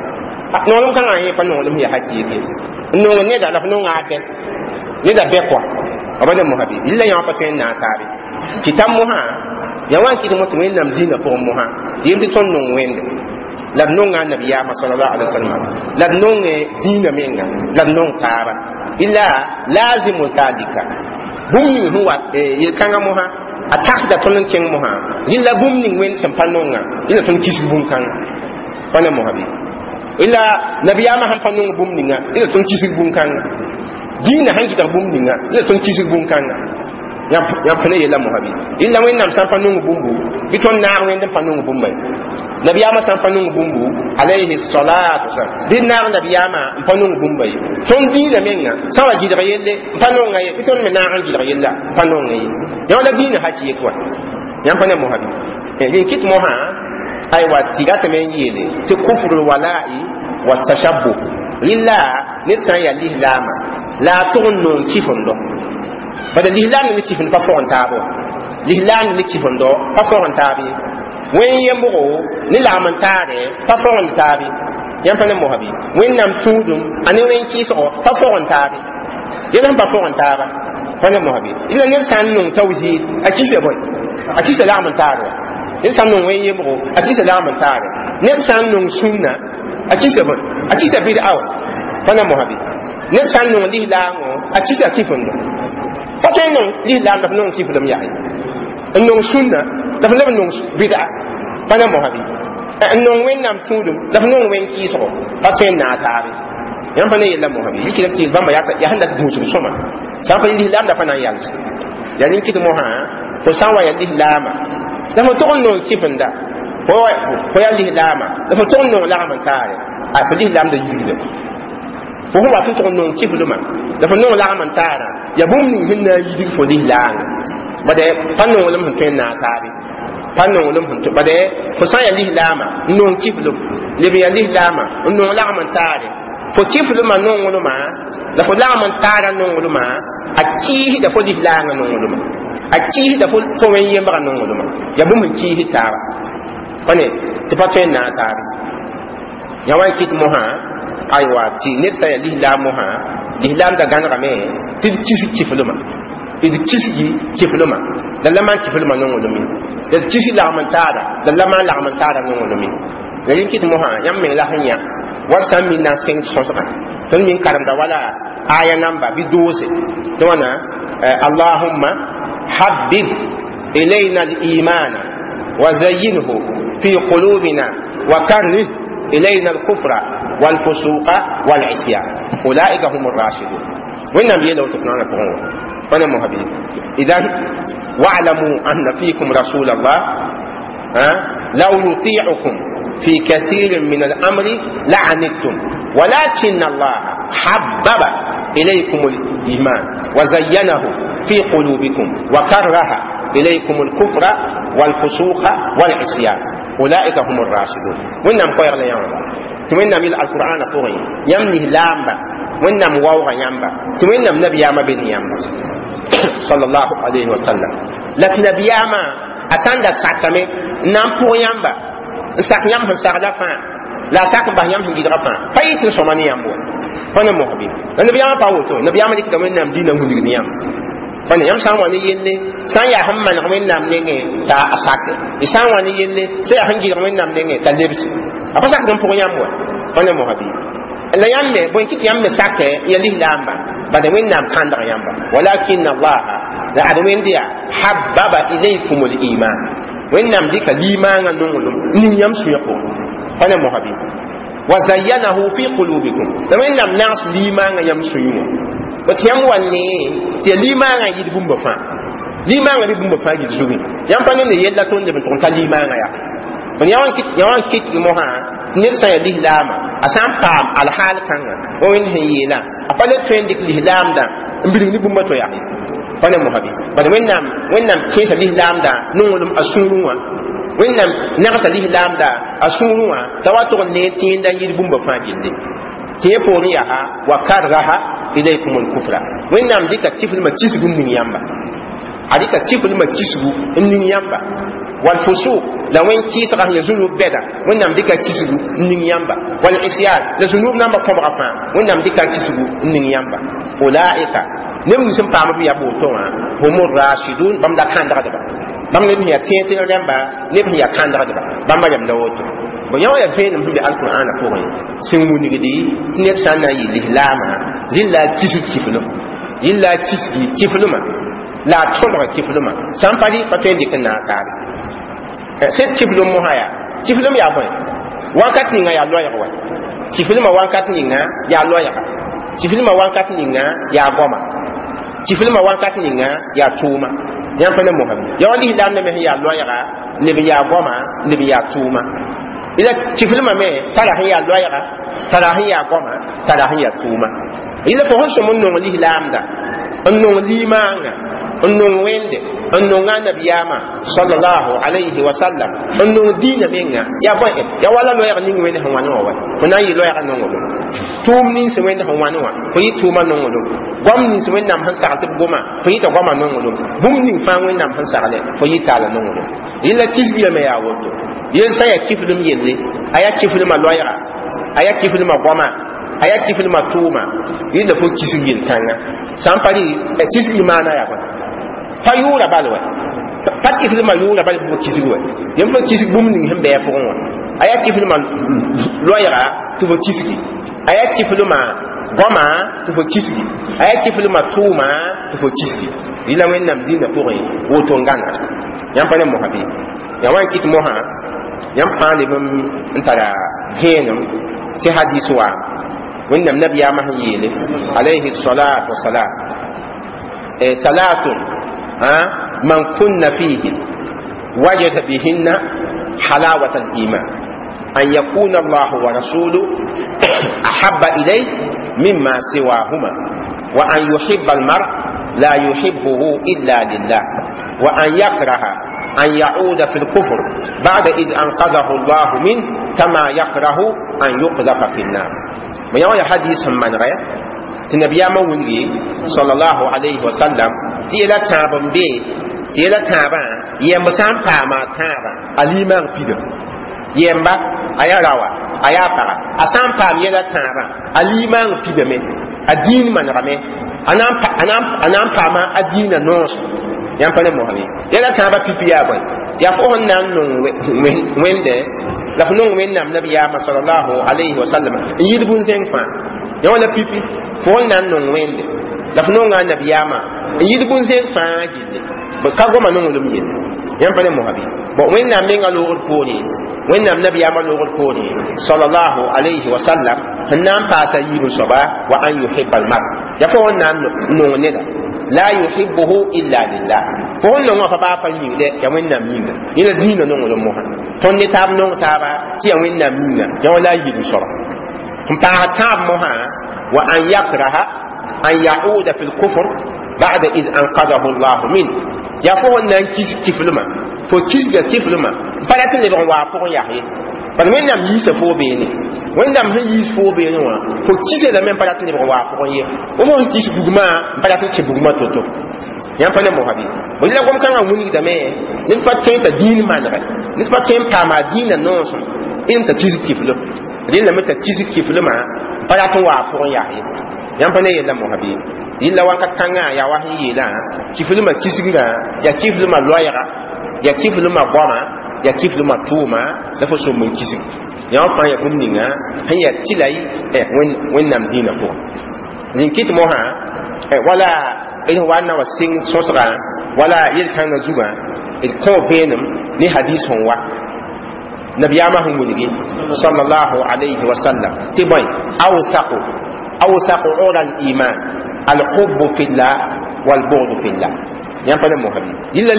no lum kan ayi fa no lum ya hakiki no neda da no ngake ni da bekwa abada mo habi illa ya pa ten na tabi kitam mo ha ya wan ki mo tumi nam dina ko mo ha yimbi ton non wende la non ga nabiya sallallahu alaihi wasallam la non dina menga la non taba illa lazimu tadika bumni huwa kanga mo ha attack da ton ken mo ha illa bumni wen sam panonga illa ton kisu bum kan pana mo habi illa nabiya ma han panonga bumni nga illa ton kisu bum kan dina hanki ta bum ninga le ton kisi bum kanga ya pane yela mo habi illa wen nam san panu bumbu biton na wen dem panu bumbai nabiyama san panu bumbu alayhi salatu wasalam din na nabiyama panu bumbai ton dina menga sawa jidra yelle panu ngai biton me na an jidra yella panu ngai ya wala dina haji ko ya pane mo habi yin kit mo ha ay wa tigata men yele te kufrul wala'i wa tashabbuh lilla nitsa ya lihlama la tournon kifondo bada lihlan ni kifon pa fon tabo lihlan ni kifondo pa fon tabi wen yembo ni la mantare pa fon tabi yam pa ne mo habi wen nam tudum ani wen kiso pa fon tabi yelam pa fon taba pa ne mo habi ila ni san nun tawhid akise boy akise la mantare ni san nun wen yembo akise la mantare ni san nun sunna akise boy akise bid'a pa ne mo habi ne san non li lango a kisa kifundo pato non li lang da non kifudum yaay non sunna da fa non bid'a pana mo habi non wen nam tudum da non wen kiso pato na tabi yan fa ne yalla mo habi yiki ti bamba ya handa dumutum soma sa fa li lang da fa na yalla ya ni kitu mo ha to san wa ya li lama da mo to non kifunda ko ya li lama da fa to non lama tare a fa li lam da yude fo ho watu to non ci buluma da fa non la man tara ya bum ni hinna yidi fo di la bade panno lam hun ten na tabi panno lam hun to bade fo sa ya li lama non ci bulum le bi ya li lama non la man tare fo ci buluma non wuluma da fo la man tara non wuluma a ci da fo di la non wuluma a ci da fo to wen yemba non wuluma ya bum ci hitara bane ti pa ten na tabi ya wan kit mo ha aywa ti net sa ya li la mo ha islam da ganrame tɩ d kis kiflema d kisgi kiflema da la maan kiflema nonglme d kisi lagmentaada da la maan lagmentaada nonglme la rɩn kɩt mosã yãmb meng la sẽn yã wal sã n min na n sẽng sõsga tõnd min karemda wala aya namba bɩ doose tɩ wãna allahumma habbib ilayna al-imana wa zayyinhu fi qulubina wa karrih ilayna al-kufra wal fusuqa wal isyan ulaika humur rashidun wẽnnaam yeela woto tɩ pʋgẽ wa wana mohabib idan wa'lamu anna fikum rasulallah law yuti'ukum في كثير من الأمر لعنتم ولكن الله حبب إليكم الإيمان وزينه في قلوبكم وكره إليكم الكفر والفسوق والعصيان أولئك هم الراشدون وإنهم قير ليام وإنهم القرآن قرين يمنه لامبا وإنهم واوغا يامبا وإنهم نبي ياما بن يامبا صلى الله عليه وسلم لكن نبي ياما أساند ساتمي نامبو يامبا sak yam sẽn sagda fãa la sak n bas yãmb sẽn gɩdga fãa pa yɩ tɩ n sõma ne yãmb wa pa ne mosbe la nabiyaamã pa woto nabiyaamã rɩkda wẽnnaam dĩinã wilg ne yãmb pa ne yãmb sã n wa ne yelle sã n yaa sẽn maneg wẽnnaam nengẽ t'a sake y sã n wa ne yelle sã yaa sẽn gɩdg wẽnnaam nengẽ t'a lebse a pa sakd n pʋg yãmb wa pa ne mosbe la yãmb me bõe kɩt yãmb me sake ya lislaamba bada wẽnnaam kãndg yãmba walakin allaha la ad wẽnd yaa hababa ilaykum l-iman wẽnnaam dɩka limaangã nonglem ning yãmb sũyã pʋgẽ pa ne mohabi wa zayyanahu fi qulubikum la wẽnnaam nags limaangã yãmb sũyẽ wã b tɩ yãmb wa ne tɩ ya limaangã yɩd bũmba fãa limaangã bɩ bũmba fãa yɩd zugẽ yãmb pa ne ne yella tõnd leb n tʋg n ta limaangã yaa bõn yã wan kɩt mosã tɩ ned sã n ya lislaamã a sã n paam alhaal kãngã wa wẽnd sẽn yeelã a pa le tõe n dɩk lislaamdã n bilg ne bũmba to yaa pa ne mohabi bad wẽnnaam kẽesa lislaamda nonglem a sũurẽ wã wẽnnaam nagsa lislaamda a sũurẽ wã t'a wa tʋg n ne tẽenda n yɩɩd bũmba fãa gilli tɩ yẽ poorẽ yaa wa karraha ilaykum al-kufra wẽnnaam dɩka tiflmã kisg n ning yãmba a dɩka tiflmã kisgu n ning yãmba wal fusuq la wẽn kɩɩsga sẽn ya zunub bɛda wẽnnaam dɩka kisgu n ning yãmba wal isyan la zunub namba kõbga fãa wẽnnaam dɩka kisgu n ning yãmba ulaika neb ninsẽn paam b ya boto wã humur rashidun bãmb da kãndgdba bãmb neb sẽn ya tẽetẽ rãmba neb sẽn ya kãndgdba bãmba yam la woto bõ yã wa ya vẽenem sẽn be alqur'ana pʋgẽ sẽn wilgdi tɩ ned sã n na n yɩ lislaamã rɩl la a kisg kiflem yɩl la a kisgi kiflemã la a tõdga kiflemã sã n pa rɩ pa tõe n dɩk n na n taare sẽd kiflem mosã yaa kiflem yaa bõe wãnkat ninga yaa loɛɛg wa kiflemã wãnkat ninga yaa loɛɛga kiflemã wãnkat ninga yaa goma kiflma wãnkat ninga yaa tʋʋma yãmb pa ne mohabi ya wa lislaam ne me sẽn yaa loɛɛga leb n yaa goma leb n yaa tʋʋma ila kiflma me tara sẽn yaa loɛɛga tara sẽn yaa goma tara sẽn yaa tʋʋma ila fo sẽn sõm n nong lislaamda n nong limaanga n nong wẽnde n nong a nabiyaamã sallallahu alayhi wa sallam n nong diinã menga yaa bõe ya wala loɛɛg ning wẽnd sẽn wãne wã wa fo na n yɩ loɛɛga nonglem tʋʋm nins wẽnd sẽn wãne wã fo yɩ tʋʋma nonglem gom nins wẽnnaam sẽn sagl tɩ b goma fo yɩ t'a goma nonglem bũmb ning fãa wẽnnaam sẽn sagle fo yɩ taala nonglem yella kisgame yaa woto yel sã ya kiflem yelle a yaa kiflemã loɛɛga a yaa kiflemã goma a yaa kiflemã tʋʋma yella fo kisg yel-kãngã sã n pa rɩ kisg maana yaa bõe pa yʋʋra bal wa pa kiflemã yʋʋra bal fo kisg wa yem fo kisg bũmb ning sẽn bɩ a pʋgẽ wã a yaa kiflemã loɛɛga tɩ fo kisgi a yaa kiflemã goma tɩ fo kisgi a yaa kiflemã tʋʋma tɩ fo kisgi rɩla wẽnnaam dĩinã pʋgẽ woto n gãna yãmb pa ne mosã bɩ ya wa n kɩt mosã yãmb fãa leb n tara vẽenem tɩ hadis wa wẽnnaam nabiyaamã sẽn yeele alayhi salatu wasalam salatun man kunna fihi wajada bihinna halawata al-iman an yakuna Allah wa rasuluhu ahabba ilayhi mimma siwahuma wa an yuhibba al-mar la yuhibbuhu illa lillah wa an yakraha an ya'uda fil kufr ba'da id anqadhahu Allah min kama yakrahu an yuqdhafa fil nar ma ya hadith man raya tɩ nabiyaamã wilgi sallallahu alayhi wa sallam tɩ yeela tãab n be tɩ yeela tãabã yɛmb sã n paama a tãabã a limaang pida yɛmba a yaa rawa a yaa paga a sã n paam yeela tãabã a limaang pidame adin man rame anam pama adina nos yan pa ne mo habi yala ta ba pipi ya boy ya fo hon nan no wende la fo no wen nam nabiya sallallahu alaihi wasallam yid bun sen fa ya wala pipi fo nan no wende la fo no nga nabiya ma yid bun sen fa gidde ba ka go ma no lo mi yan pa ne mo habi bo wen nam me nga lo ko ni wen nam nabiya ma lo ko ni sallallahu alaihi wasallam nan pa sa yiru soba wa an yuhibbal mar ya fo nan no ne da la yuhibbuhu illa lillah fo no fa ba fa yi de ya wen nam yinga ina dina no lo mo ha ton ne tab no taba ti ya wen nam yinga ya wala yiru soba pa tab mo ha wa an yakraha an yauda fil kufr ba'da id anqadahu Allah min ya fo nan kifluma fo kisga kifluma para tele ba wa fo ya he par wẽnnaam yiisa fo beene wẽnnaam sẽn yiis fo beene wã fo kise lame n pa rat n lebg waa pʋgẽ ye fo fo sẽn kis bugmã n pa rat n kẽ bugmã to-to yãmb pa ne mosabi bõ la gom-kãngã wilgdame ned pa tõe t'a diin manegɛ ned pa tõe n paama a diinã noosẽ n t'a kis kiflem rẽlame t'a kis kiflemã n pa rat n waa pʋgẽ yaa ye yãmb pa ne yella mosabi yella wãnkat kãngã yaa wa sẽn yeelã kiflemã kisgrã yaa kiflemã loɛɛga yaa kiflemã goamã ya kifluma tuma la fo so mun kisi ya fa ya bum ninga hanya tilai wen nam dina ko ni kit mo ha wala ina wana wa sing sosra wala yel kan na zuga il ko venum ni hadith hon wa nabiyama hon wuligi sallallahu alayhi wa sallam tibai awsaqu ura al iman al hubb fillah wal bughd fillah ya pa mo habi illa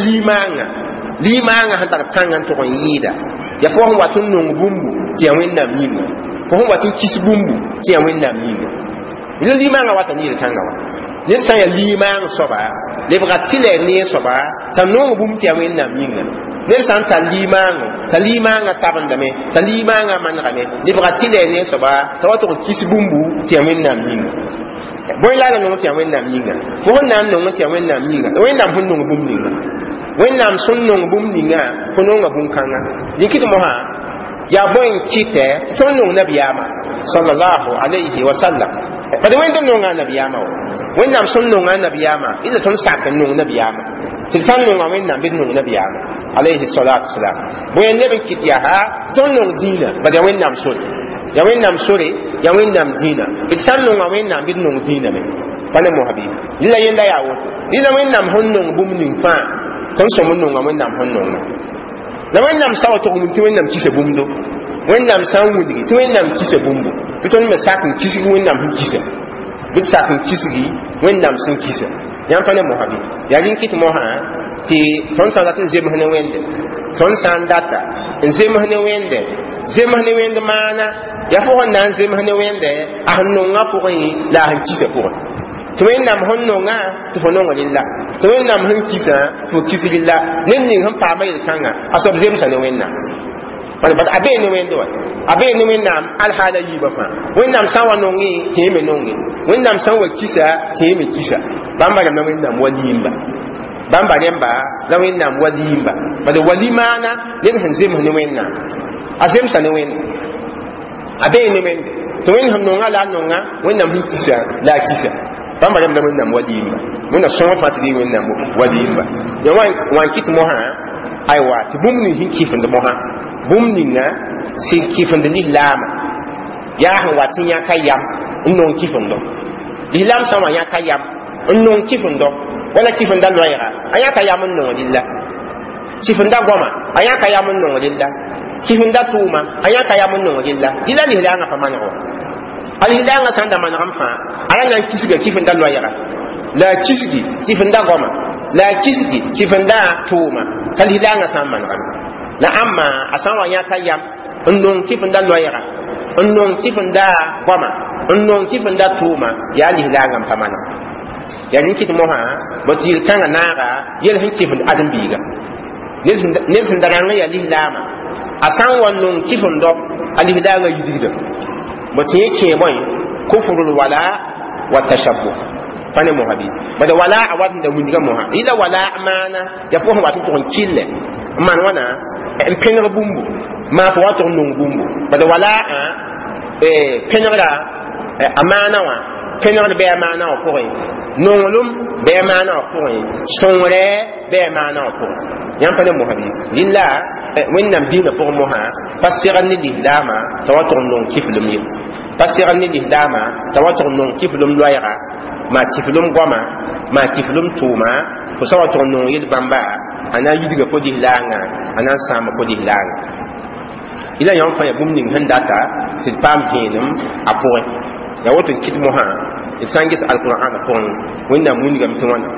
limanga han tar kangan to yida ya fo hon watun no bumbu ti awen nam yinga fo hon watun kis bumbu ti awen nam yinga ila limanga watan yida kanga wa ne sa ya limanga soba le bratile ne soba tan no bumbu ti awen nam yinga ne san ta limanga tabanda me ta limanga man game le bratile ne soba ta wato kis bumbu ti awen nam yinga boy la no ti awen nam yinga fo hon nan no ti awen nam yinga wen nam hon no bumbu yinga wẽnnaam sẽn nong bũmb ninga fo nonga bũn-kãngã dɩkɩd mosã yaa bõe n kɩtɛ tõnd nong nabiyaamã sallallahu alayhi wa sallam bad wẽnd n nonga a nabiyaamã wa wẽnnaam sẽn nonga a nabiyaamã ila tõnd sak n nong nabiyaamã tɩ d sã n nonga wẽnnaam bɩ d nong nabiyaamã alayhi salatu wasalam bõe neb n kɩt yaa tõnd nong dĩinã bad ya wẽnnaam sore ya wẽnnaam sore ya wẽnnaam dĩinã d sã n nonga wẽnnaam bɩ d nong dĩinã me pa ne mosabi rɩla yẽnda yaa woto rɩla wẽnnaam sẽn nong bũmb ning fãa tõnd sõm n nonga wẽnnaam sẽn nonga la wẽnnaam sa wa tog tɩ wẽnnaam kisa bũmdo wẽnnaam sã n wilgi tɩ wẽnnaam kisa bũmbo bɩ tõnd me sak n kisgi wẽnnaam sẽn kisa bɩ d sak n kisgi wẽnnaam sẽn kisa yãmb pa ne mosabi yaa rẽn kɩt mosã tɩ tõnd sã n dat n zems ne wẽnde tõnd sã n data n zems ne wẽnde maana yaa fo sẽn na n zems ne wẽnde a sẽn nongã pʋgẽ la a sẽn kisa pʋgẽ tɩ wẽnnaam sẽn nongã tɩ fo nong rɩlla tɩ wẽnnaam sẽn kisã tɩ fo kis rɩlla ned ning sẽn paama yel-kãngã a soab zemsa ne wẽnnaam bad a bee ne wẽnde wa a bee ne wẽnnaam alhaala yiibã fãa wẽnnaam sã n wa nongẽ tɩ yẽ me nonge wẽnnaam sã n wa kisa tɩ yẽ me kisa bãmba rãmba wẽnnaam wa liimba bãmba rẽmba la wẽnnaam wa liimba bad wali maana ned sẽn zems ne wẽnnaam a zemsa ne wẽnde a bee ne wẽnde tɩ wẽnd sẽn nongã la a nonga wẽnnaam sẽn kisa la a kisa bãmba rãmba wẽnnaam wa liimba wẽnna sõor fãa tɩ dɩ wẽnnaam wa liimba ya wan kɩt mosã aywa tɩ bũmb ning sẽn kɩfend mosã bũmb ninga sẽn kɩfend lislaamã yaa sẽn wat n yãka yam n nong kɩfendo lislaam sã n wa yãka yam n nong kɩfendo wala kɩfenda loɛɛga a yãka yam n nong rɩlla kɩfenda goamã a yãka yam n nong rɩlla kɩfenda tʋʋma a yãka yam n nong rɩlla rɩla lislaangã pa maneg wa a lislaangã sã n da maneg n fãa a ra na n kisga kɩfenda loɛɛga la a kisgi kɩfenda goamã la a kisgi kɩfenda tʋʋma ka lislaangã sã n manegame la amma a sã n wa yãka yam n nong kɩfenda loɛɛga n nong kɩfenda goamã n nong kɩfenda tʋʋma yaa lislaangã n pa maneg yaa nin kɩt mosã ba tɩ yel-kãngã naaga yel sẽn kɩfend ãdem-biiga ned sẽn da rãngã yaa lislaamã a sã n wa nong kɩfendo a lislaangã yidgda ba tɩ yẽ kẽe bõe kufrul wala wa tashabbuh pa ne mosabi bada wala a wat n da wĩndgã mosã yɩla wala maana ya fo sẽn wat n tʋg n kɩlle n maan wãna n pẽneg bũmbu maa fo wa tʋg n nong bũmbu bada wala pẽnegra a maana wã penor be maana o ko nonglum be maana o ko songre be maana o ko yam pa ne mo habi lilla wẽnnaam dĩinã pʋgẽ mosã pa segd ne lislaamã t'a wa tʋg n nong kiflem ye pa segd ne lislaamã t'a wa tʋg n nong kiflem loɛɛga maa kiflem goamã maa kiflem tʋʋma fo sa wa tʋg n nong yel-bãmba a na n yidga fo lislaangã a na n sãama fo lislaangã ila yãmb fãa ya bũmb ning sẽn data tɩ d paam vẽenem a pʋgẽ ya woto d kɩt mosã d sã n ges alqur'ana pʋgẽ wẽnnaam wingame tɩ wãna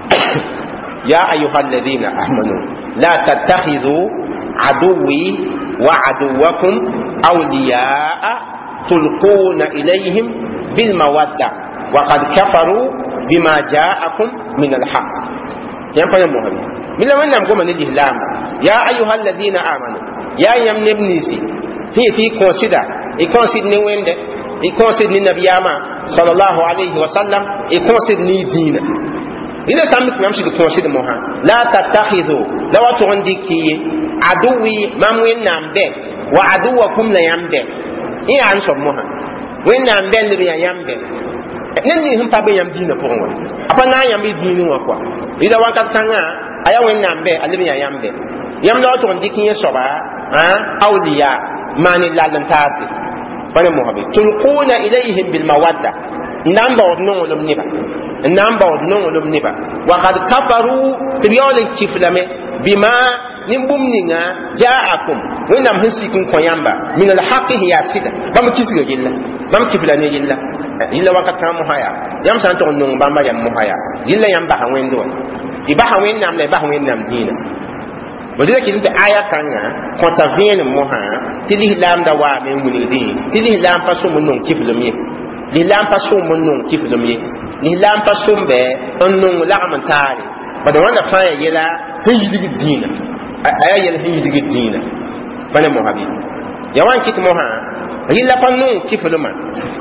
ya ayuha alladina amanu la tattakhidhu عدوي وعدوكم أولياء تلقون إليهم بالمودة وقد كفروا بما جاءكم من الحق ينفع المهم من لما نقول من الإسلام يا أيها الذين آمنوا يا يمن ابنسي هي consider نوين consider النبي صلى الله عليه وسلم consider دين إذا سامك نمشي consider موها لا تتخذوا لو تغندكي عدوي ما وين نامبه وعدوكم لا يامبه إيه عن سموها وين نامبه اللي يامبه نني هم بابي يام دينا بقول أبنا يام دينه وقوا إذا وقت كنا أيا وين نامبه اللي يامبه يام لو تغندكي يسوع أولياء ما نلالن تاسي فأنا مهبي تلقون إليهم بالمودة نامبه ودنو لم نبا نامبه ودنو لم نبا وقد كفروا تبيون كفلمه بما نبوم نينا جاءكم وينام هنسيكم كويامبا من الحق هي سيدا بام كيسغا يلا بام كيبلاني يلا يلا وقت كان مهايا يام سانتو نون بامبا يام مهايا يلا يام با ويندو يبا وينام لا با وينام دينا ولذلك انت آية كان كونتافين مها تلي لام دا وا من ولدي تلي لام باسو من نون كيبلمي لي لام باسو من نون كيبلمي لي لام باسو به نون لا من تاري بدا وانا فايا يلا هيدي الدين aya yel hin yidigi dina bane mo habi ya wan kit mo ha yilla pannu kifluma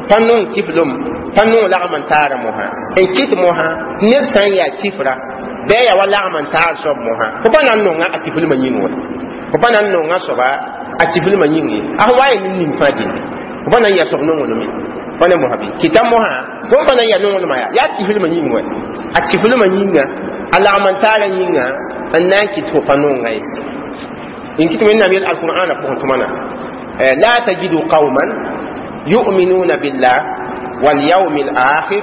pannu la man tara mo ha en kit mo ha ne san ya kifra be ya wala man tara so mo ha ko banan no nga akifluma nyingo ko banan no nga so ba akifluma nyingi ah waye ni fadi ko banan ya so no ngono mi bane mo habi kitam mo ha ko banan ya no ngono ma ya akifluma nyingo akifluma nyinga ala man tara nyinga أنك تفنون غير إن كنت من نبي القرآن فهمتمنا لا تجد قوما يؤمنون بالله واليوم الآخر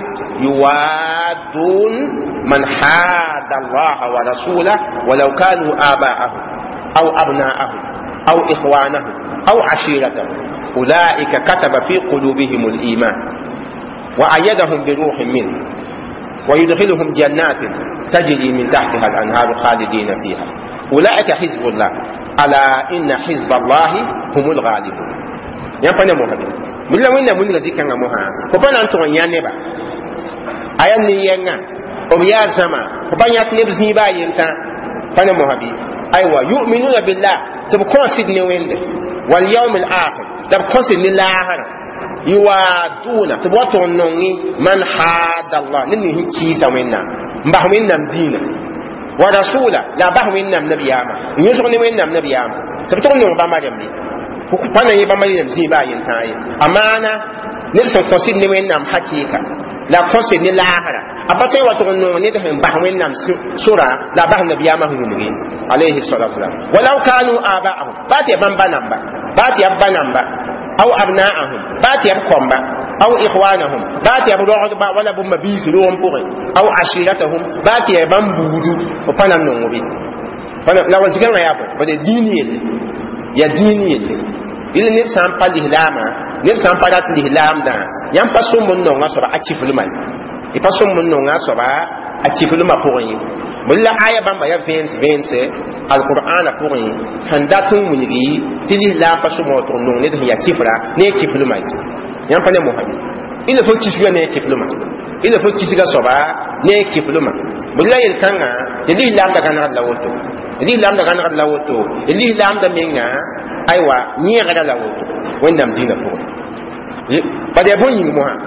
يوادون من حاد الله ورسوله ولو كانوا آباءهم أو أبناءهم أو إخوانهم أو عشيرتهم أولئك كتب في قلوبهم الإيمان وأيدهم بروح منه ويدخلهم جنات تجري من تحتها الأنهار خالدين فيها أولئك حزب الله ألا إن حزب الله هم الغالبون ينفع مهدي من لو إن من ذكر مها فبنا أنتم ينبع أيان ينا أو يا زما فبنا يتنب زيبا ينتا فنا مهدي أيوة يؤمنون بالله تبقون سيدنا وين واليوم الآخر تبقون سيدنا الآخر يوادون تبقون نوني من حاد الله نني كيسا وينا mbah wẽnnaam dĩinã wa rasula la bas wẽnnaam nabiyaamã yõsg ne wẽnnaam nabiyaamã tɩ b tʋg nong bãmba rẽmbe pa na yẽ bãmba rẽm zĩibã a yentã ye a maana ned sẽn kõsd ne wẽnnaam hakɩɩka la kõsd ne laasra a pa tõe wa tʋg n nong ned sẽn bas wẽnnaam sora la bas nabiyaamã sẽn yũnge alayhi salatu wasalam walaw kanu abaahum baa tɩ ya bãmba namba baa tɩ ya b ba namba aw abnaahum baa tɩ ya b kõmba أو إخوانهم باتي أبو رغبا ولا بما بيسلوهم بغي أو عشيرتهم باتي أبام بودو وفانا نومي لا وزيكنا يابو بدي ديني يلي يا ديني يلي إلا نفسان قال الإهلام نفسان قالت الإهلام دا ينفسون من نونا سبا أكيف لما يفسون من نونا سبا أكيف لما بغي ولا آية بامبا يا فينس القرآن بغي هنداتون منيغي تلي لا فسون موتون نونا ده يا كيفرا ني كيف لما yãmb pa ne mosame ila fo kisga ne kifluma ila fo kisga soaba ne kifluma billa yel kanga yeli lam da ganad la woto yeli lam da ganad la woto yeli lam da menga aywa nyega la woto wendam dina fo pa de bon ying moha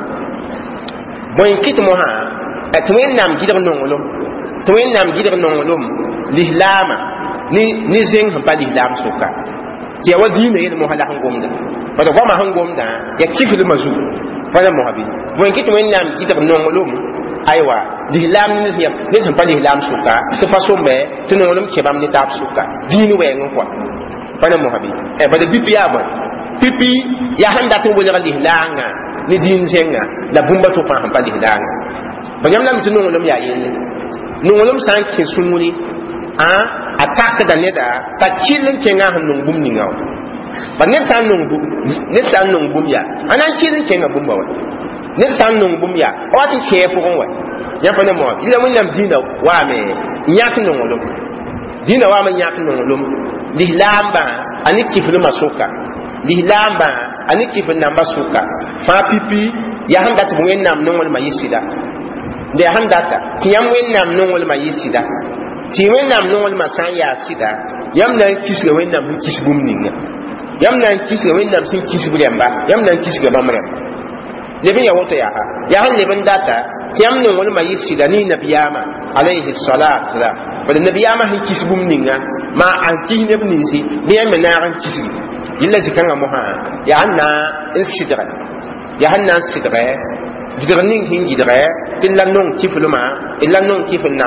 bon kit moha at wendam gidr nongolom to wendam gidr nongolom lihlama ni zeng pa lihlam soka ti wa dina yel moha la hangomda bada goma hangomda ya kiflu mazu fa la mohabi bon kit wen nam kitab nongolum aywa dihlam ni yam ne san pa dihlam suka to fa sombe to nongolum kebam ni tab suka dinu wen ko fa la mohabi e ba de bibi aba pipi ya handa to wala dihlanga ni din senga la bumba to pa han pa dihlanga ba yam nam to nongolum ya yele nongolum san ke sumuni a attack da neda ta kilin kenga han nongum ninga ba ne san nong bum ya anan kilin kenga bumba wa ne san nong bum ya o tin che fu kon wa ya fa ne mo ila mun nam dina wa me nyak nongolum dina wa me nyak nongolum dihlamba ani kiflu masuka dihlamba ani kiflu namba suka fa pipi ya handa tu wen nam nongol ma yisida de handa ta kiyam wen nam nongol ma yisida ti wen nam nongol ma san ya sida yam na kisga wen nam kisbum ninga yam na kisga wen nam sin kisbu lemba yam na kisga bamrem lebin ya woto ya ha ya han lebin data yam nongol ma yisida ni nabiyama alayhi salatu wa bada nabiyama hin kisbum ninga ma an kihne bninsi biya me na ran kisgi illa zikanga moha ya anna insidra ya hanna sidra gidranin hin gidra illa non kifluma illa non kifna